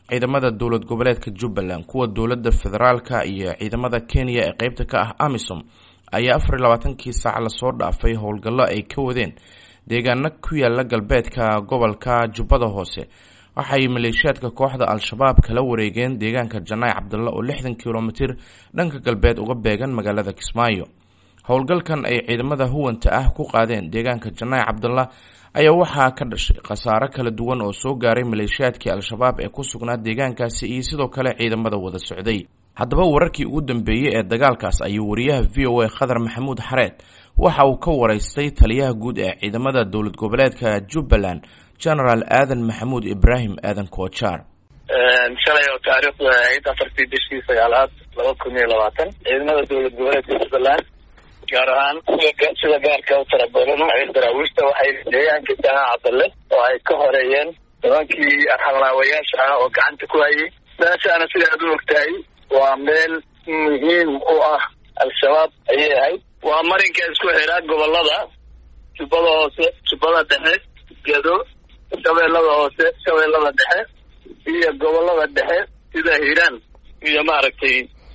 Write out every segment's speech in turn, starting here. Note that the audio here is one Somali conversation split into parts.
ciidamada dowlad goboleedka Jubbaland kuwa dowladda federaalka iyo ciidamada Kenya ee qaybta ka ah AMISOM ayaa 24 saac la soo dhaafay howlgallo ay ka wadeen deegaano ku yaala galbeedka gobolka Jubbada Hoose. waxay maleeshiyaadka kooxda Al-Shabaab kala wareegeen deegaanka Janay Cabdalla oo 60 kilomitir dhanka galbeed uga beegan magaalada Kismaayo. howlgalkan ay ciidamada huwanta ah ku qaadeen deegaanka Janay Cabdalla ayaa waxaa ka dhashay khasaare kala duwan oo soo gaaray maleeshiyaadkii Al-Shabaab ee ku sugnaa deegaankaasi iyo sidoo kale ciidamada wada socday. haddaba wararkii ugu dambeeyay ee dagaalkaas ayuu wariyaha VOA Khadar Maxamuud Xareed waxa uu ka wareystay taliyaha guud ee ciidamada dowlad goboleedka Jubbaland General Aadan Maxamuud Ibrahim Aadan Kochar. shalay oo taariikhdu ahayd 4 bishii 9 2020 ciidamada dowlad goboleedka Jubbaland gaar ahaan sida gaarka u tarabaran ay daraawiishta waxay deegaanka Janay Cabdalla oo ay ka horeeyeen nimankii arxalaawayaasha ah oo gacanta ku hayay. meeshaana sida aad u ogtahay waa meel muhiim u ah Al-Shabaab ayay ahayd. waa marinka isku xira gobolada Jubbada Hoose, Jubbada Dhexe, Gedo, Shabeellada Hoose, Shabeellada Dhexe iyo gobolada dhexe sida Hiiraan iyo maaragtay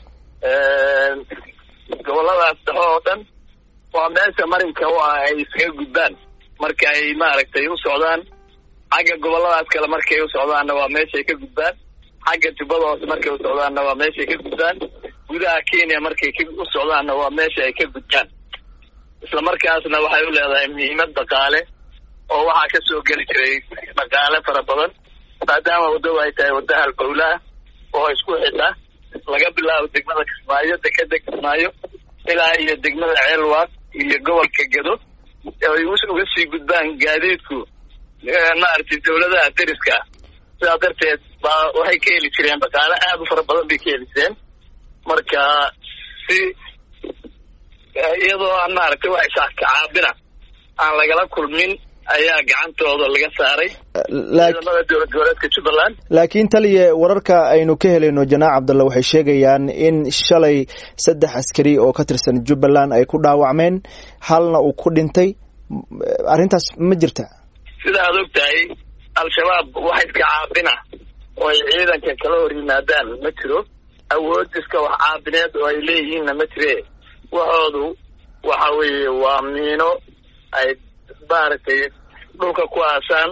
goboladaas oo dhan waa meesha marinka ay iskaga gudbaan marka ay maaragtay u socdaan. xagga goboladaas kale markay u socdaanna waa meesha ay ka gudbaan. xagga Jubbada Hoose markay u socdaanna waa meesha ay ka gudbaan. gudaha Kenya markay u socdaanna waa meesha ay ka gudbaan. isla markaasna waxay u leedahay muhiimad dhaqaale oo waxaa ka soo geli jiray dhaqaale fara badan maadaama waddo ay tahay wadda halbowlaha oo isku xidha laga bilaabo degmada Kismaayo, dekeda Kismaayo ilaa iyo degmada Ceelwaaq iyo gobolka Gedo ay uga sii gudbaan gaadiidku maaragtay dowladaha deriska. sidaa darteed waxay ka heli jireen dhaqaale aad u fara badan bay ka heli jireen. marka si iyadoo aan maaragtay wax caabina aan lagala kulmin ayaa gacantooda laga saaray ciidamada dowlad goboleedka Jubbaland. laakiin taliye wararka aynu ka helayno Janay Cabdalla waxay sheegayaan in shalay 3 askari oo ka tirsan Jubbaland ay ku dhaawacmeen halna uu ku dhintay. arrintaas ma jirta? sida aad ogtahay Al-Shabaab waxay iska caabina oo ay ciidanka kala hor yimaadaan ma jiro. awood iska wax caabineed oo ay leeyihiinna ma jire. waxoodu waxa weeye waa miino ay maaragtay dhulka ku aasaan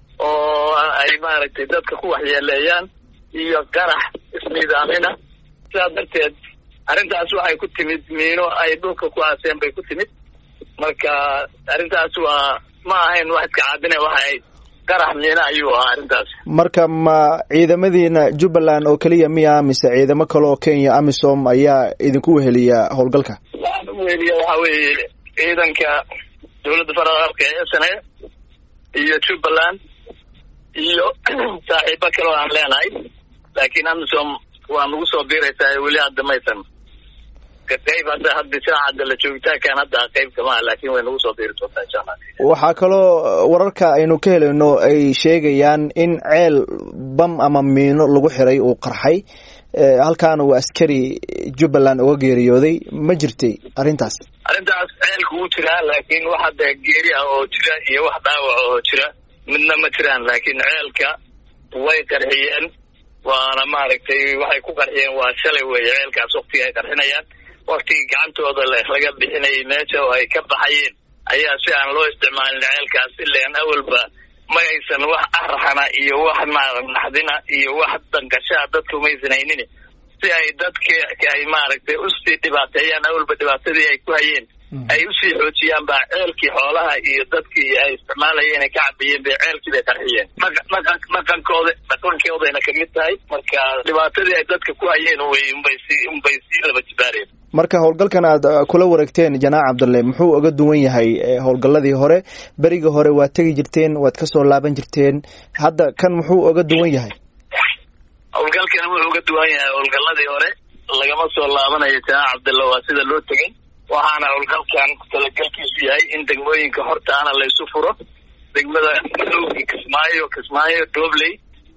oo ay maaragtay dadka ku waxyeeleeyaan iyo qarax isniidaamina. sidaa darteed arrintaas waxay ku timid miino ay dhulka ku aaseen bay ku timid. marka arrintaas waa ma ahayn wax iska caabine waxay qarax miino ayuu ahaa arrintaas. marka ma ciidamadiina Jubbaland oo kaliya miya mise ciidamo kale oo Kenya AMISOM ayaa idinku weheliya howlgalka? weheliya waxa weeye ciidanka dowladda federaalka ee SNA iyo Jubbaland iyo saaxiibo kale oo aan leenahay. laakiin AMISOM waa nagu soo biiraysaa weli hadda maysan qayb hadda saacada la joogitaankan hadda qayb kama laakiin way nagu soo biiri doontaa insha Allah. waxaa kaloo wararka aynu ka helayno ay sheegayaan in ceel bam ama miino lagu xiray uu qarxay halkaana uu askari Jubbaland uga geeriyooday. ma jirtay arrintaas? arrintaas ceelku wuu jiraa laakiin wax hadda geeri ah oo jira iyo wax dhaawac oo jira midna ma jiraan. laakiin ceelka way qarxiyeen waana maaragtay waxay ku qarxiyeen waa shalay weeye. ceelkaas waqtiga ay qarxinayaan waqtigii gacantooda laga bixinayay meesha oo ay ka baxayeen ayaa si aan loo isticmaalin ceelkaas ilaan awalba ma aysan wax arxana iyo wax naxdina iyo wax dangashaa dadku maysan haynin si ay dadka ay maaragtay usii dhibaateeyaan awalba dhibaatadii ay ku hayeen ay usii xoojiyaan baa ceelkii xoolaha iyo dadkii ay isticmaalayeen ay ka cabiyeen bay ceelkii bay qarxiyeen. dhaqankoodayna kamid tahay. marka dhibaatadii ay dadka ku hayeen unbay sii laba jibaareen. marka howlgalkan aad kula wareegteen Janay Cabdalla muxuu uga duwan yahay howlgalladii hore? beriga hore waad tegi jirteen, waad ka soo laaban jirteen, hadda kan muxuu uga duwan yahay? howlgalkan wuxuu uga duwan yahay howlgalladii hore. lagama soo laabanayo Janay Cabdalla waa sida loo tegay. waxaana howlgalkan talagalkiisu yahay in degmooyinka hortaana la isu furo. degmada Kismaayo, Dobley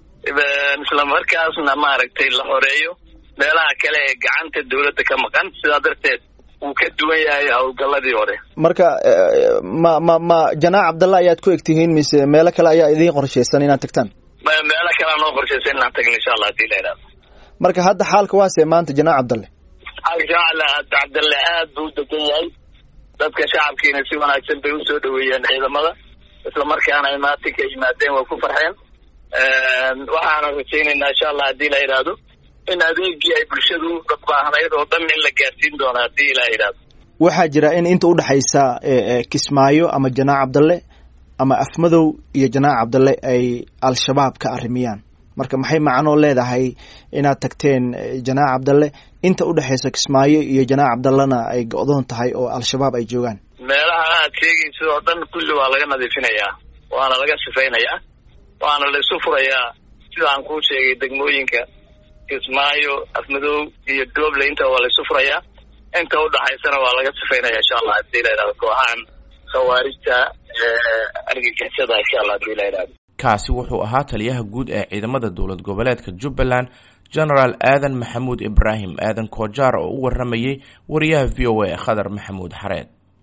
isla markaasna maaragtay la horeeyo meelaha kale ee gacanta dowladda ka maqan. sidaa darteed wuu ka duwan yahay howlgalladii hore. marka ma Janay Cabdalla ayaad ku egtihiin mise meelo kale ayaa idiin qorshaysan inaad tagtaan? meelo kale noo qorshaysan inaan tagno insha allah hadii la yidhahdo. marka hadda xaalka waase maanta janaac cabdalle cabdalle aad buu u degan yahay, dadka shacabkiina si wanaagsan bay usoo dhaweeyeen ciidamada, isla markaana imaatinka yimaadeen way ku farxeen. waxaana rajaynaynaa insha allah hadii la yidhaahdo in adeegii ay bulshadu baahnayd oo dhan in la gaarsiin doono hadii la yidhaahdo. waxaa jira in inta udhexaysa Kismaayo ama janaac cabdalle ama Afmadow iyo janaac cabdalle ay al-shabaab ka arrimiyaan, marka maxay macno leedahay inaad tagteen janaac cabdalle inta udhexaysa Kismaayo iyo janaac cabdallena ay go'doon tahay oo al-shabaab ay joogaan? meelaha aad sheegayso oo dhan kulli waa laga nadiifinayaa, waana laga sifaynayaa, waana la isu furayaa sida aan kuu sheegay degmooyinka Kismaayo, Afmadow iyo Dooble inta waa la isu furayaa, inta udhaxaysana waa laga sifaynaya insha allah hadii la yidhahdo kooxahan khawaarijta argagixisada insha allah hadii la yidhahdo. kaasi wuxuu ahaa taliyaha guud ee ciidamada dowlad goboleedka Jubbaland General Aadan Maxamuud Ibrahim Aadan Kojaar oo u waramayay wariyaha VOA Khadar Maxamuud Xareed.